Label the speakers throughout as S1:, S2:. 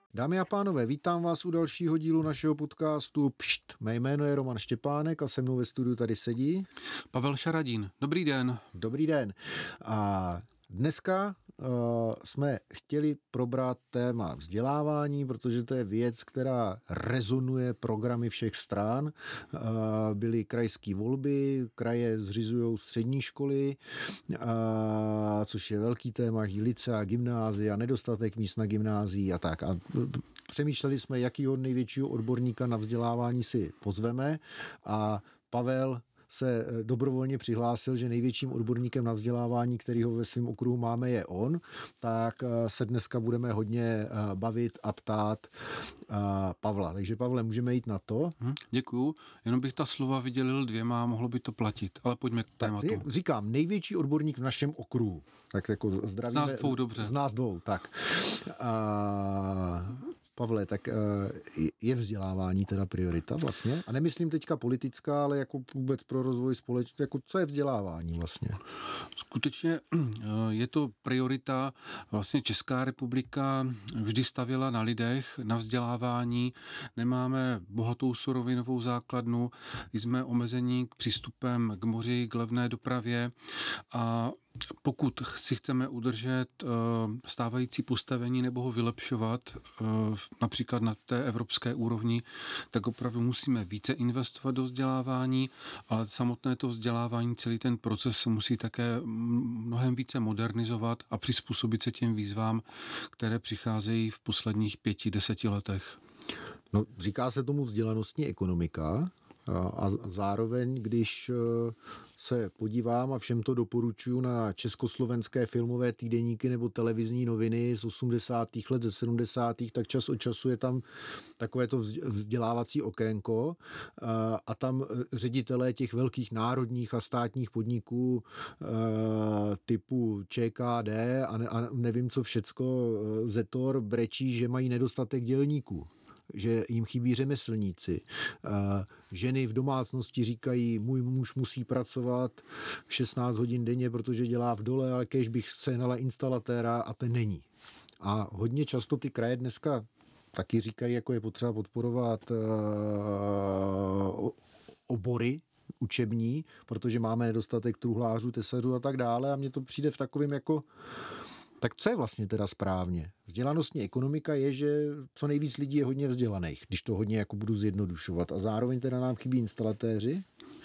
S1: Dámy a pánové, vítám vás u dalšího dílu našeho podcastu Pšt. Mé jméno je Roman Štěpánek a se mnou ve studiu tady sedí
S2: Pavel Šaradín. Dobrý den.
S1: Dobrý den. A dneska jsme chtěli probrat téma vzdělávání, protože to je věc, která rezonuje programy všech stran. Byly krajské volby, kraje zřizují střední školy, což je velký téma, licea, gymnázia, nedostatek míst na gymnázii a tak. A přemýšleli jsme, jakýho největšího odborníka na vzdělávání si pozveme a Pavel se dobrovolně přihlásil, že největším odborníkem na vzdělávání, kterýho ve svém okruhu máme, je on, tak se dneska budeme hodně bavit a ptát Pavla. Takže Pavle, můžeme jít na to?
S2: Děkuju. Jenom bych ta slova vydělil dvěma, mohlo by to platit, ale pojďme k tématu.
S1: Říkám, největší odborník v našem okruhu. Tak jako zdravíme.
S2: Z nás dvou dobře.
S1: Z nás dvou, tak. Pavle, tak je vzdělávání teda priorita vlastně? A nemyslím teďka politická, ale jako vůbec pro rozvoj společnosti. Jako co je vzdělávání vlastně?
S2: Skutečně je to priorita. Vlastně Česká republika vždy stavěla na lidech, na vzdělávání. Nemáme bohatou surovinovou základnu, jsme omezení k přístupem k moři, k levné dopravě a pokud si chceme udržet stávající postavení nebo ho vylepšovat, například na té evropské úrovni, tak opravdu musíme více investovat do vzdělávání, ale samotné to vzdělávání, celý ten proces se musí také mnohem více modernizovat a přizpůsobit se těm výzvám, které přicházejí v posledních 5-10 letech.
S1: No, říká se tomu vzdělanostní ekonomika. A zároveň, když se podívám a všem to doporučuji na československé filmové týdeníky nebo televizní noviny z 80. let, ze 70. tak čas od času je tam takovéto vzdělávací okénko a tam ředitelé těch velkých národních a státních podniků typu ČKD a nevím co všecko, Zetor brečí, že mají nedostatek dělníků, že jim chybí řemeslníci. Ženy v domácnosti říkají, můj muž musí pracovat 16 hodin denně, protože dělá v dole, ale kéž bych sehnala instalatéra a ten není. A hodně často ty kraje dneska taky říkají, jako je potřeba podporovat obory učební, protože máme nedostatek truhlářů, tesařů a tak dále a mně to přijde v takovém jako tak co je vlastně teda správně? Vzdělanostní ekonomika je, že co nejvíc lidí je hodně vzdělaných, když to hodně jako budu zjednodušovat. A zároveň teda nám chybí instalatéři?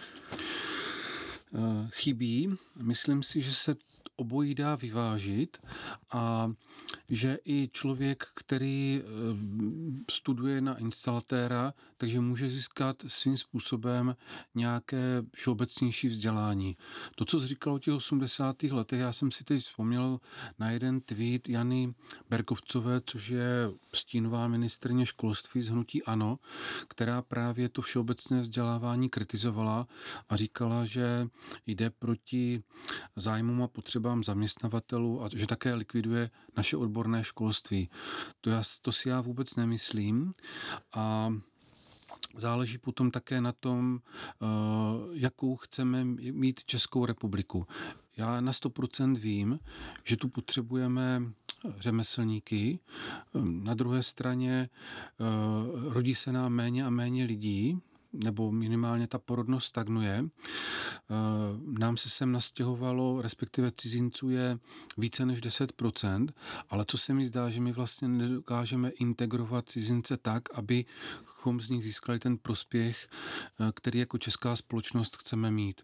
S2: Chybí. Myslím si, že se obojí dá vyvážit a že i člověk, který studuje na instalatéra, takže může získat svým způsobem nějaké všeobecnější vzdělání. To, co jsi říkal o těch 80. letech, já jsem si teď vzpomněl na jeden tweet Jany Berkovcové, což je stínová ministryně školství z hnutí ANO, která právě to všeobecné vzdělávání kritizovala a říkala, že jde proti zájmům a potřebám zaměstnavatelů a že také likviduje naše odborné školství. To si já vůbec nemyslím a záleží potom také na tom, jakou chceme mít Českou republiku. Já na 100% vím, že tu potřebujeme řemeslníky. Na druhé straně rodí se nám méně a méně lidí, nebo minimálně ta porodnost stagnuje. Nám se sem nastěhovalo, respektive cizinců je více než 10%, ale co se mi zdá, že my vlastně nedokážeme integrovat cizince tak, abychom z nich získali ten prospěch, který jako česká společnost chceme mít.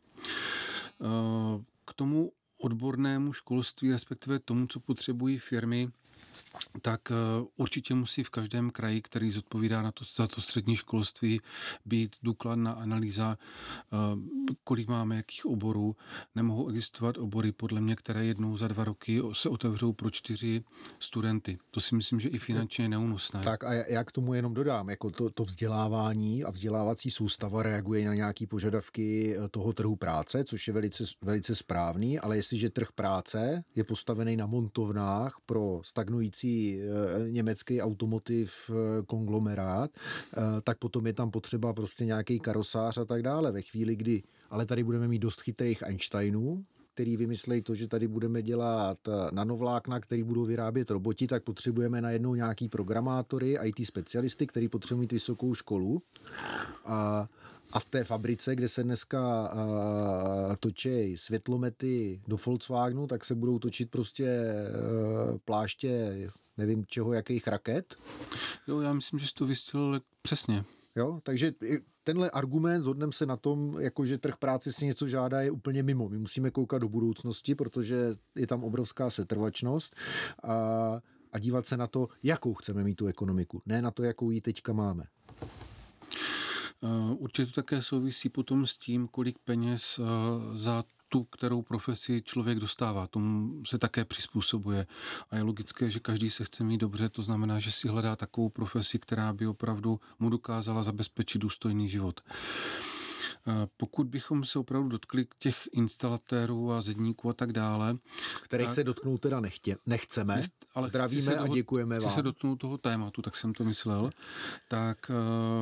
S2: K tomu odbornému školství, respektive tomu, co potřebují firmy, tak určitě musí v každém kraji, který zodpovídá za to střední školství, být důkladná analýza, kolik máme jakých oborů. Nemohou existovat obory, podle mě, které jednou za 2 roky se otevřou pro 4 studenty. To si myslím, že i finančně je neúnosné.
S1: Tak a já k tomu jenom dodám, jako to vzdělávání a vzdělávací soustava reaguje na nějaké požadavky toho trhu práce, což je velice, velice správný, ale jestliže trh práce je postavený na montovnách pro stagnující německý automotiv konglomerát, tak potom je tam potřeba prostě nějaký karosář a tak dále. Ve chvíli, kdy ale tady budeme mít dost chytrých Einsteinů, který vymyslejí to, že tady budeme dělat nanovlákna, který budou vyrábět roboti, tak potřebujeme najednou nějaký programátory, IT specialisty, který potřebují mít vysokou školu. A v té fabrice, kde se dneska točí světlomety do Volkswagenu, tak se budou točit prostě pláště nevím čeho, jakých raket.
S2: Jo, já myslím, že jsi to vystřelil přesně.
S1: Jo, takže tenhle argument, shodneme se na tom, jako že trh práce si něco žádá, je úplně mimo. My musíme koukat do budoucnosti, protože je tam obrovská setrvačnost a dívat se na to, jakou chceme mít tu ekonomiku, ne na to, jakou ji teďka máme.
S2: Určitě to také souvisí potom s tím, kolik peněz za tu, kterou profesi člověk dostává. Tomu se také přizpůsobuje. A je logické, že každý se chce mít dobře, to znamená, že si hledá takovou profesi, která by opravdu mu dokázala zabezpečit důstojný život. Pokud bychom se opravdu dotkli těch instalatérů a zedníků a tak dále,
S1: kterých
S2: tak,
S1: se dotknout teda nechceme, ale zdravíme a děkujeme vám.
S2: Chci se dotknout toho tématu, tak jsem to myslel. Tak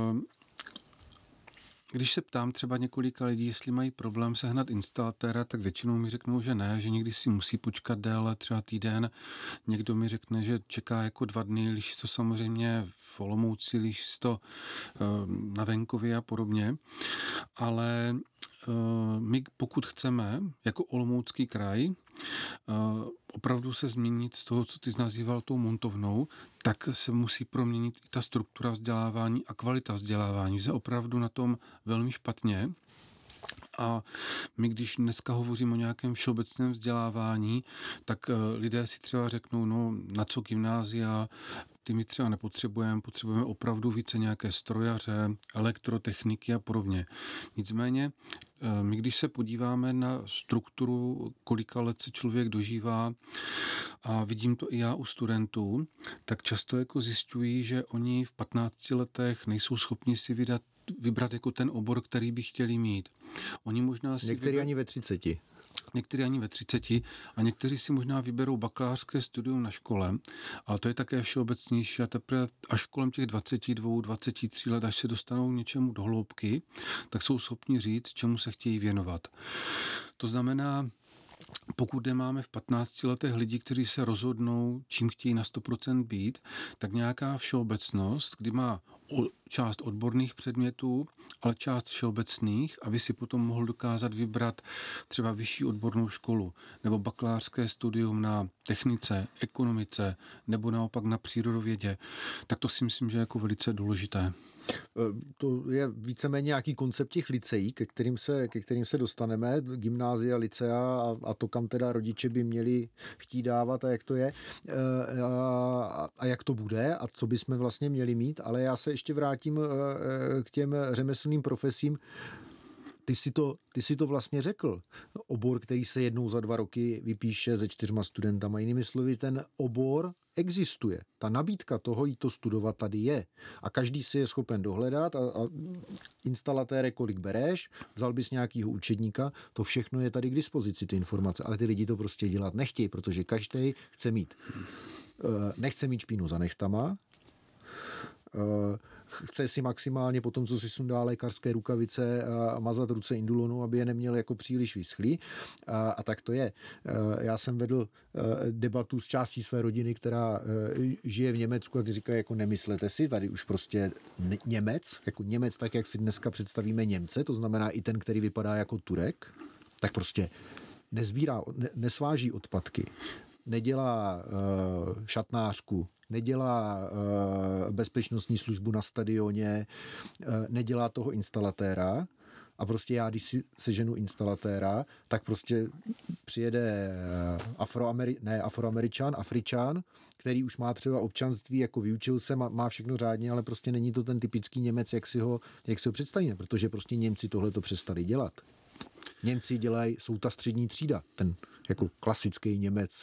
S2: když se ptám třeba několika lidí, jestli mají problém sehnat instalatéra, tak většinou mi řeknou, že ne, že někdy si musí počkat déle, třeba týden. Někdo mi řekne, že čeká jako 2 dny, liší to samozřejmě v Olomouci, liší to na venkově a podobně. Ale my pokud chceme, jako Olomoucký kraj, opravdu se změnit z toho, co ty jsi nazýval tou montovnou, tak se musí proměnit i ta struktura vzdělávání a kvalita vzdělávání. Že opravdu na tom velmi špatně. A my, když dneska hovoříme o nějakém všeobecném vzdělávání, tak lidé si třeba řeknou, no na co gymnázia, ty my třeba potřebujeme opravdu více nějaké strojaře, elektrotechniky a podobně. Nicméně, my když se podíváme na strukturu, kolika let se člověk dožívá, a vidím to i já u studentů, tak často jako zjišťují, že oni v 15 letech nejsou schopni si vybrat jako ten obor, který by chtěli mít. Oni možná si
S1: někteří ani ve 30.
S2: Někteří ani ve 30 a někteří si možná vyberou bakalářské studium na škole, ale to je také všeobecnější a teprve až kolem těch 22, 23 let, až se dostanou něčemu do hloubky, tak jsou schopni říct, čemu se chtějí věnovat. To znamená, pokud nemáme v 15 letech lidi, kteří se rozhodnou, čím chtějí na 100% být, tak nějaká všeobecnost, kdy má část odborných předmětů, ale část všeobecných, aby si potom mohl dokázat vybrat třeba vyšší odbornou školu nebo bakalářské studium na technice, ekonomice nebo naopak na přírodovědě, tak to si myslím, že je jako velice důležité.
S1: To je víceméně nějaký koncept těch liceí, ke kterým se dostaneme, gymnázia, licea a to, kam teda rodiče by měli chtít dávat a jak to je a jak to bude a co bychom vlastně měli mít, ale já se ještě vrátím k těm řemeslným profesím. Ty si to vlastně řekl. Obor, který se jednou za 2 roky vypíše se 4 studentama. Jinými slovy, ten obor existuje. Ta nabídka toho jít to studovat tady je. A každý si je schopen dohledat a instalatére, kolik bereš, vzal bys nějakýho učedníka, to všechno je tady k dispozici, ty informace. Ale ty lidi to prostě dělat nechtějí, protože každý nechce mít špínu za nechtama, chce si maximálně po tom, co si sundá lékařské rukavice a mazat ruce indulonu, aby je neměl jako příliš vyschlý. A tak to je. Já jsem vedl debatu s částí své rodiny, která žije v Německu a ty říkají, jako nemyslete si, tady už prostě Němec, tak jak si dneska představíme Němce, to znamená i ten, který vypadá jako Turek, tak prostě nesváží odpadky, nedělá šatnářku, nedělá bezpečnostní službu na stadioně, nedělá toho instalatéra a prostě já, když si seženu instalatéra, tak prostě přijede Afričan, který už má třeba občanství, jako vyučil se, má všechno řádně, ale prostě není to ten typický Němec, jak si ho představíme, protože prostě Němci tohleto přestali dělat. Němci jsou ta střední třída, ten jako klasický Němec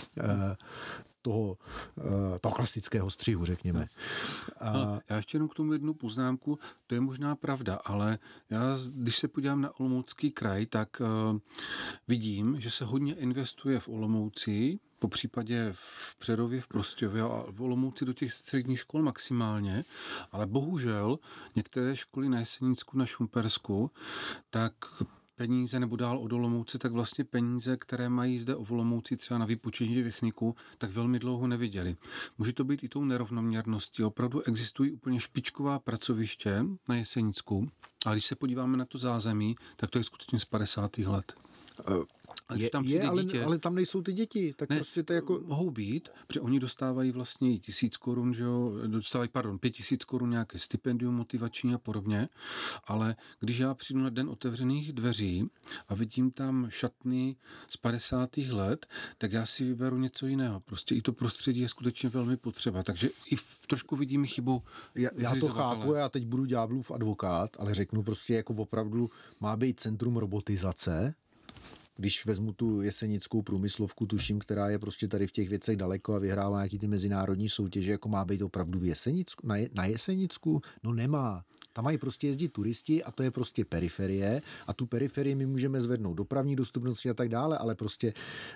S1: toho klasického střihu, řekněme.
S2: Já ještě jenom k tomu jednu poznámku, to je možná pravda, ale já, když se podívám na Olomoucký kraj, tak vidím, že se hodně investuje v Olomouci, po případě v Přerově, v Prostějově a v Olomouci do těch středních škol maximálně, ale bohužel některé školy na Jesenicku, na Šumpersku, tak peníze nebo dál od Olomouce, tak vlastně peníze, které mají zde o Olomouci třeba na vypočetní techniku, tak velmi dlouho neviděli. Může to být i tou nerovnoměrností. Opravdu existují úplně špičková pracoviště na Jesenicku, ale když se podíváme na to zázemí, tak to je skutečně z 50. let. A když tam přijde dítě,
S1: ale tam nejsou ty děti, tak
S2: ne,
S1: prostě to jako...
S2: Mohou být, protože oni dostávají vlastně 1000 korun, že jo, dostávají, 5000 korun nějaké stipendium motivační a podobně, ale když já přijdu na den otevřených dveří a vidím tam šatny z 50. let, tak já si vyberu něco jiného. Prostě i to prostředí je skutečně velmi potřeba, takže i trošku vidím chybu.
S1: Já to chápu, já teď budu ďáblův advokát, ale řeknu prostě jako opravdu má být centrum robotizace. Když vezmu tu jesenickou průmyslovku, tuším, která je prostě tady v těch věcech daleko a vyhrává nějaký ty mezinárodní soutěže, jako má být opravdu v Jesenicku, na Jesenicku? No nemá. Tam mají prostě jezdit turisti a to je prostě periferie a tu periferii my můžeme zvednout dopravní dostupnosti a tak dále, ale prostě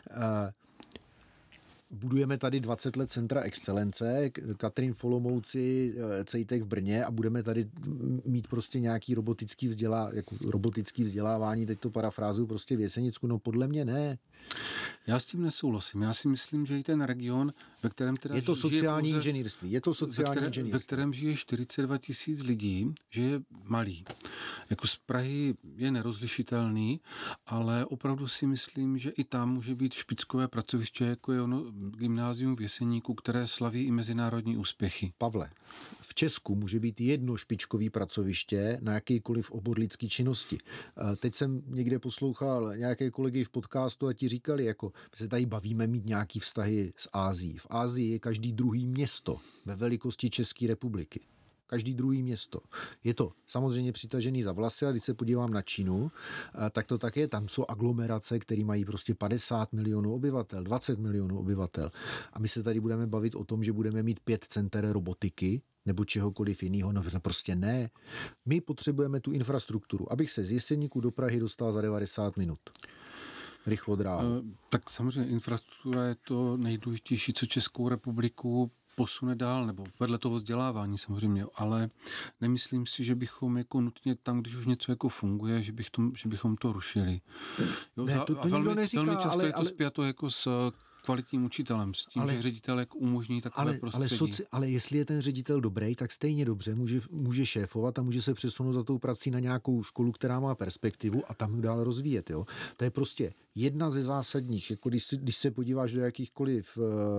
S1: budujeme tady 20 let centra excelence, Katrin v Olomouci, Cejtek v Brně a budeme tady mít prostě nějaký robotický vzdělávání, teď to parafrázuju prostě v Jesenicku, no podle mě ne.
S2: Já s tím nesouhlasím. Já si myslím, že i ten region, ve kterém teda
S1: je to sociální inženýrství.
S2: Ve kterém žije 42 000 lidí, že je malý. Jako z Prahy je nerozlišitelný, ale opravdu si myslím, že i tam může být špičkové pracoviště, jako je ono gymnázium v Jeseníku, které slaví i mezinárodní úspěchy.
S1: Pavle, v Česku může být jedno špičkové pracoviště na jakýkoliv obor lidské činnosti. Teď jsem někde poslouchal nějaké kolegy v podcastu a ti říkali, jako my se tady bavíme mít nějaký vztahy s Ázií. V Ázii je každý druhý město ve velikosti České republiky. Každý druhý město. Je to samozřejmě přitažený za vlasy, a když se podívám na Čínu, tak to tak je. Tam jsou aglomerace, které mají prostě 50 milionů obyvatel, 20 milionů obyvatel. A my se tady budeme bavit o tom, že budeme mít 5 center robotiky nebo čehokoliv jiného. No prostě ne. My potřebujeme tu infrastrukturu. Abych se z Jeseníku do Prahy dostal za 90 minut. Rychlodráhu.
S2: Tak samozřejmě infrastruktura je to nejdůležitější, co Českou republiku posune dál, nebo vedle toho vzdělávání samozřejmě, ale nemyslím si, že bychom jako nutně tam, když už něco jako funguje, že bychom to rušili. Jo,
S1: ne, to nikdo neříká,
S2: velmi často je to spjato jako s kvalitním učitelem, s tím, že ředitel jak umožní takové prostředí.
S1: Ale jestli je ten ředitel dobrý, tak stejně dobře může šéfovat a může se přesunout za tou prací na nějakou školu, která má perspektivu a tam ji dál rozvíjet. Jo? To je prostě jedna ze zásadních, jako když se podíváš do jakýchkoliv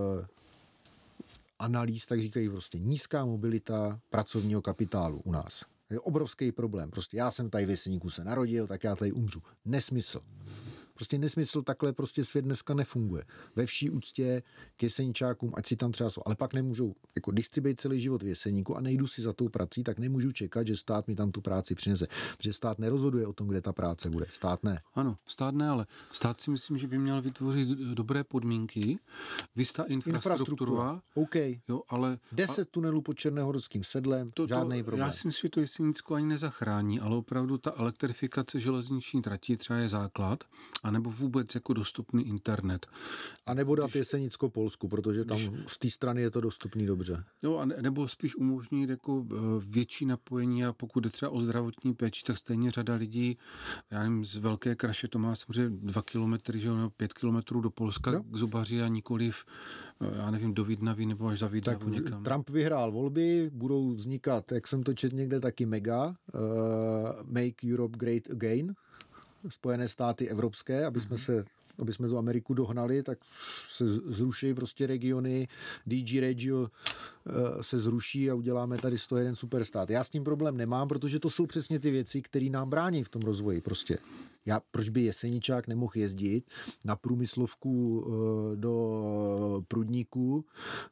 S1: analýz, tak říkají prostě nízká mobilita pracovního kapitálu u nás. Je obrovský problém. Prostě já jsem tady v Jeseníku se narodil, tak já tady umřu. Nesmysl. Prostě nesmysl, takhle prostě svět dneska nefunguje. Ve vší úctě k Jeseníčákům, ať si tam třeba jsou, ale pak nemůžou, jako když chci být celý život v Jeseníku a nejdu si za tou prací, tak nemůžu čekat, že stát mi tam tu práci přinese. Protože stát nerozhoduje o tom, kde ta práce bude. Stát ne.
S2: Ano, stát ne, ale stát si myslím, že by měl vytvořit dobré podmínky, vystá infrastruktura.
S1: OK.
S2: Jo, ale
S1: 10 tunelů pod Černohorským sedlem, žádný problém.
S2: Já si myslím, že to Jesenicko ani nezachrání, ale opravdu ta elektrifikace železniční trati třeba je základ, anebo vůbec jako dostupný internet.
S1: A nebo dát Jesenicko Polsku, protože tam z té strany je to dostupný dobře.
S2: Jo, a nebo spíš umožnit jako větší napojení a pokud je třeba o zdravotní péči, tak stejně řada lidí, já nevím, z Velké Kraše to má samozřejmě 2 kilometry, že jo, nebo 5 kilometrů do Polska k zubaři a nikoliv, já nevím, do Vidnavy nebo až za Vidnavu někam.
S1: Trump vyhrál volby, budou vznikat, jak jsem to četl někde, taky mega, Make Europe Great Again, Spojené státy evropské, aby jsme tu Ameriku dohnali, tak se zruší prostě regiony, DG Regio se zruší a uděláme tady 101 superstát. Já s tím problém nemám, protože to jsou přesně ty věci, které nám brání v tom rozvoji prostě. Proč by Jeseničák nemohl jezdit na průmyslovku do Prudníku,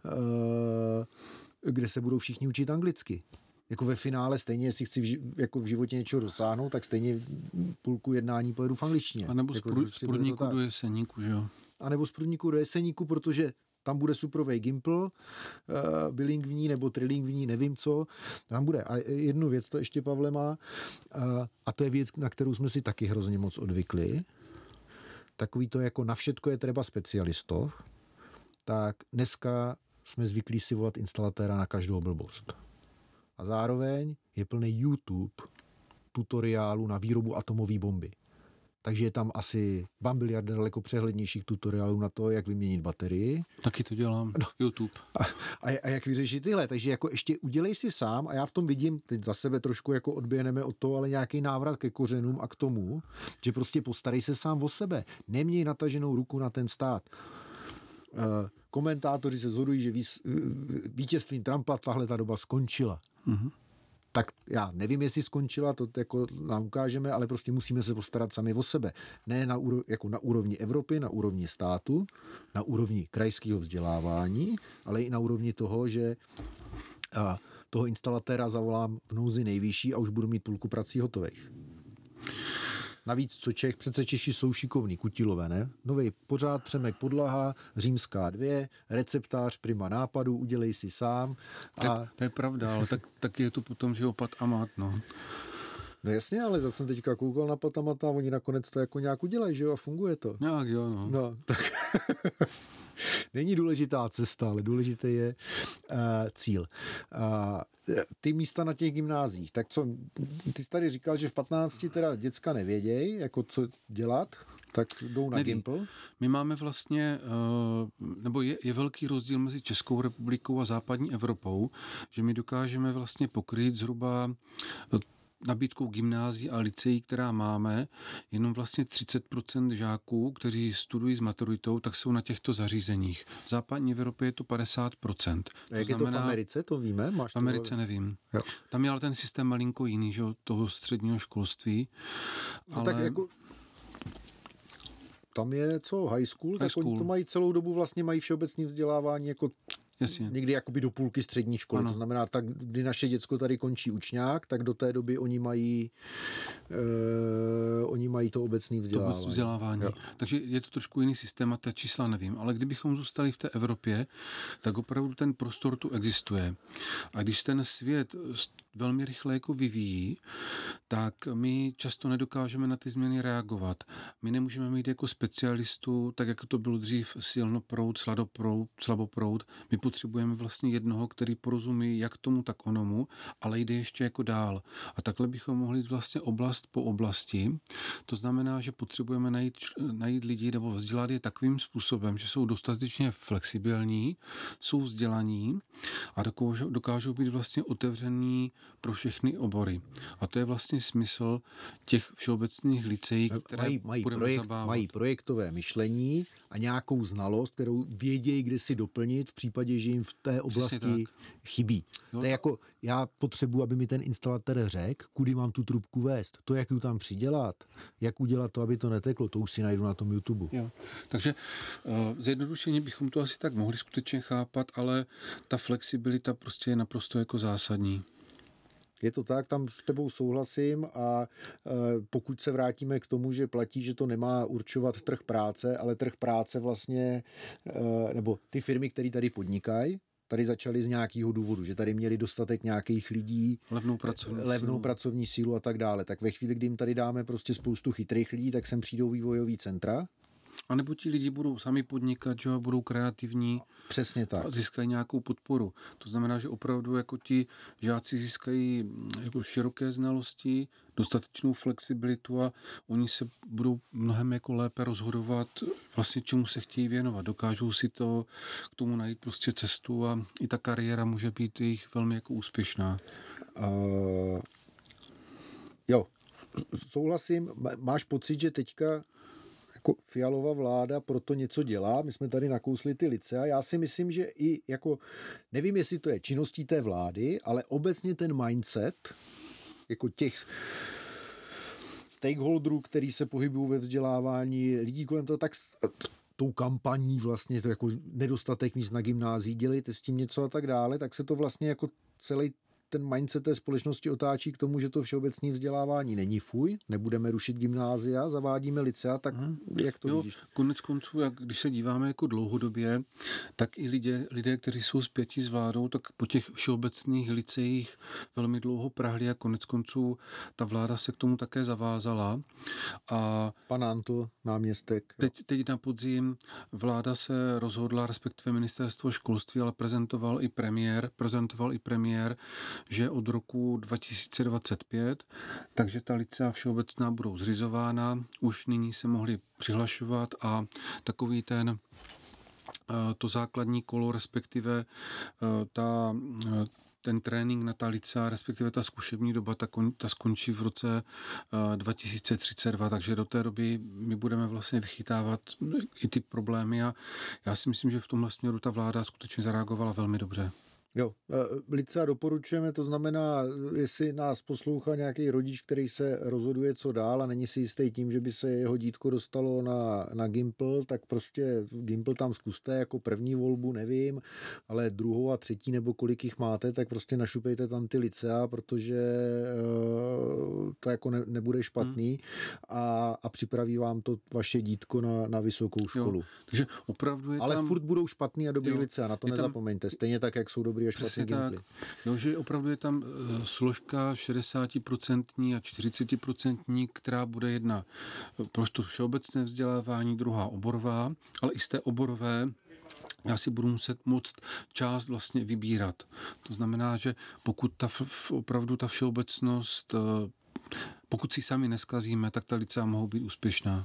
S1: kde se budou všichni učit anglicky. Jako ve finále stejně, jestli chci v životě něčeho dosáhnout, tak stejně půlku jednání pojedu v angličtině.
S2: A nebo z Prudníku do Jeseníku, že jo?
S1: A nebo z Prudníku do Jeseníku, protože tam bude suprovej gimpl, bilingvní nebo trilingvní, nevím co. Tam bude. A jednu věc to ještě Pavle má, a to je věc, na kterou jsme si taky hrozně moc odvykli. Takový to jako na všetko je třeba specialistov. Tak dneska jsme zvyklí si volat instalatéra na každou blbost. A zároveň je plný YouTube tutoriálu na výrobu atomové bomby. takže je tam asi bambiliard daleko přehlednějších tutoriálů na to, jak vyměnit baterii.
S2: Taky to dělám. No. YouTube.
S1: A jak vyřešit tyhle. Takže jako ještě udělej si sám a já v tom vidím, teď za sebe trošku jako odběhneme od toho, ale nějaký návrat ke kořenům a k tomu, že prostě postarej se sám o sebe. Neměj nataženou ruku na ten stát. Komentátoři se shodují, že vítězstvím Trumpa tahle ta doba skončila. Mm-hmm. Tak já nevím, jestli skončila, to jako nám ukážeme, ale prostě musíme se postarat sami o sebe. Ne jako na úrovni Evropy, na úrovni státu, na úrovni krajského vzdělávání, ale i na úrovni toho, že toho instalatéra zavolám v nouzi nejvyšší a už budu mít půlku prací hotových. Navíc, co přece Češi jsou šikovní, Kutilové, ne? Novej pořád, Přemek Podlaha, Římská 2, receptář prima nápadu, udělej si sám.
S2: To je pravda, ale tak je to potom, že opat a mat, no.
S1: No jasně, ale zase jsem teďka koukal na Patamata a oni nakonec to jako nějak udělají, že jo, a funguje to.
S2: Nějak jo, no.
S1: No, tak... Není důležitá cesta, ale důležitý je cíl. Ty místa na těch gymnázích, tak co, ty jsi tady říkal, že v 15 teda děcka nevědějí, jako co dělat, tak jdou na Gimpl.
S2: My máme vlastně, nebo je velký rozdíl mezi Českou republikou a západní Evropou, že my dokážeme vlastně pokryt zhruba nabídkou gymnázií a liceí, která máme, jenom vlastně 30% žáků, kteří studují s maturitou, tak jsou na těchto zařízeních. V západní Evropě je to 50%.
S1: A jak je to v Americe, to víme?
S2: V Americe nevím. Jo. Tam je ale ten systém malinko jiný, že, toho středního školství.
S1: No ale... tak jako... Tam je co? High school? Tak oni to mají celou dobu, vlastně mají všeobecné vzdělávání jako
S2: Jasně.
S1: Někdy jakoby do půlky střední školy. Ano. To znamená, tak, kdy naše děcko tady končí učňák, tak do té doby oni mají to obecné vzdělávání.
S2: Takže je to trošku jiný systém a ta čísla nevím. Ale kdybychom zůstali v té Evropě, tak opravdu ten prostor tu existuje. A když ten svět velmi rychle jako vyvíjí, tak my často nedokážeme na ty změny reagovat. My nemůžeme mít jako specialistu, tak jako to bylo dřív, silnoproud, slaboproud. My potřebujeme vlastně jednoho, který porozumí jak tomu, tak onomu, ale jde ještě jako dál. A takhle bychom mohli jít vlastně oblast po oblasti. To znamená, že potřebujeme najít lidi nebo vzdělat je takovým způsobem, že jsou dostatečně flexibilní, jsou vzdělaní a dokážou být vlastně otevření pro všechny obory. A to je vlastně smysl těch všeobecných liceí, které budeme zabavat.
S1: Mají projektové myšlení a nějakou znalost, kterou vědějí, kde si doplnit v případě, že jim v té oblasti chybí. Jo. To je jako, já potřebuji, aby mi ten instalatér řekl, kudy mám tu trubku vést. To, jak ji tam přidělat, jak udělat to, aby to neteklo, to už si najdu na tom YouTube.
S2: Jo. Takže zjednodušeně bychom to asi tak mohli skutečně chápat, ale ta flexibilita prostě je naprosto jako zásadní.
S1: Je to tak, tam s tebou souhlasím a pokud se vrátíme k tomu, že platí, že to nemá určovat trh práce, ale trh práce vlastně, nebo ty firmy, které tady podnikají, tady začaly z nějakého důvodu, že tady měli dostatek nějakých lidí, levnou pracovní sílu a tak dále. Tak ve chvíli, kdy jim tady dáme prostě spoustu chytrých lidí, tak sem přijdou vývojový centra.
S2: A nebo ti lidi budou sami podnikat, že budou kreativní.
S1: Přesně tak.
S2: A získají nějakou podporu. To znamená, že opravdu jako ti žáci získají jako široké znalosti, dostatečnou flexibilitu a oni se budou mnohem jako lépe rozhodovat vlastně čemu se chtějí věnovat. Dokážou si to k tomu najít prostě cestu a i ta kariéra může být jejich velmi jako úspěšná.
S1: Jo, souhlasím. Máš pocit, že teďka jako Fialova vláda proto něco dělá? My jsme tady nakousli ty licea. Já si myslím, že i jako, nevím, jestli to je činností té vlády, ale obecně ten mindset jako těch stakeholderů, který se pohybují ve vzdělávání, lidí kolem toho, tak tou kampaní vlastně to jako nedostatek míst na gymnázii, dělejte s tím něco a tak dále, tak se to vlastně jako celý ten mindset té společnosti otáčí k tomu, že to všeobecné vzdělávání není fuj, nebudeme rušit gymnázia, zavádíme licea, tak jak to vidíš?
S2: Konec konců, když se díváme jako dlouhodobě, tak i lidé, kteří jsou spjati s vládou, tak po těch všeobecných liceích velmi dlouho prahli a konec konců ta vláda se k tomu také zavázala. A
S1: pan Antl, náměstek.
S2: Teď na podzim vláda se rozhodla, respektive ministerstvo školství, ale prezentoval i premiér, že od roku 2025, takže ta lycea všeobecná budou zřizována, už nyní se mohli přihlašovat a takový to základní kolo, respektive ten trénink na ta lycea, respektive ta zkušební doba, ta skončí v roce 2032, takže do té doby my budeme vlastně vychytávat i ty problémy a já si myslím, že v tomhle směru ta vláda skutečně zareagovala velmi dobře.
S1: Jo, lycea doporučujeme, to znamená, jestli nás poslouchá nějaký rodič, který se rozhoduje, co dál a není si jistý tím, že by se jeho dítko dostalo na Gimpl, tak prostě Gimpl tam zkuste jako první volbu, nevím, ale druhou a třetí nebo kolik jich máte, tak prostě našupejte tam ty lycea, protože to jako nebude špatný a připraví vám to vaše dítko na vysokou školu.
S2: Jo, takže opravdu je
S1: ale
S2: tam...
S1: furt budou špatný a dobrý lycea, na to nezapomeňte. Stejně tak, jak jsou dobrý a špatný Gimply.
S2: Jo, že opravdu je tam složka 60% a 40%, která bude jedna pro to všeobecné vzdělávání, druhá oborová, ale i z té oborové já si budu muset moct část vlastně vybírat. To znamená, že pokud opravdu ta všeobecnost, pokud si sami neskazíme, tak ta lycea mohou být úspěšná.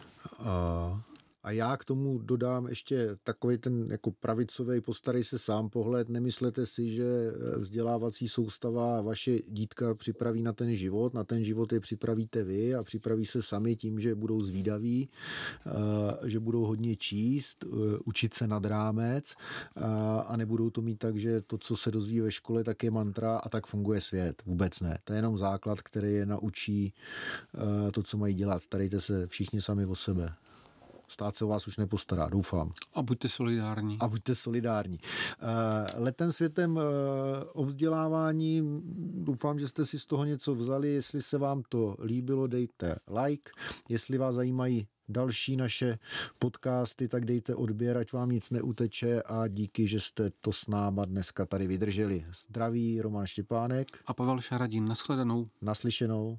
S1: A já k tomu dodám ještě takový ten jako pravicový postarej se sám pohled. Nemyslete si, že vzdělávací soustava vaše dítka připraví na ten život je připravíte vy a připraví se sami tím, že budou zvídaví, že budou hodně číst, učit se nad rámec a nebudou to mít tak, že to, co se dozví ve škole, tak je mantra a tak funguje svět. Vůbec ne. To je jenom základ, který je naučí to, co mají dělat. Starejte se všichni sami o sebe. Stát se o vás už nepostará, doufám.
S2: A buďte solidární. Letem světem o vzdělávání, doufám, že jste si z toho něco vzali. Jestli se vám to líbilo, dejte like. Jestli vás zajímají další naše podcasty, tak dejte odběr, ať vám nic neuteče a díky, že jste to s náma dneska tady vydrželi. Zdraví Roman Štěpánek a Pavel Šaradín. Nashledanou.
S1: Naslyšenou.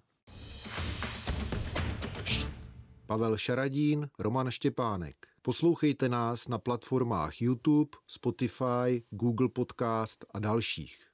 S1: Pavel Šaradín, Roman Štěpánek. Poslouchejte nás na platformách YouTube, Spotify, Google Podcast a dalších.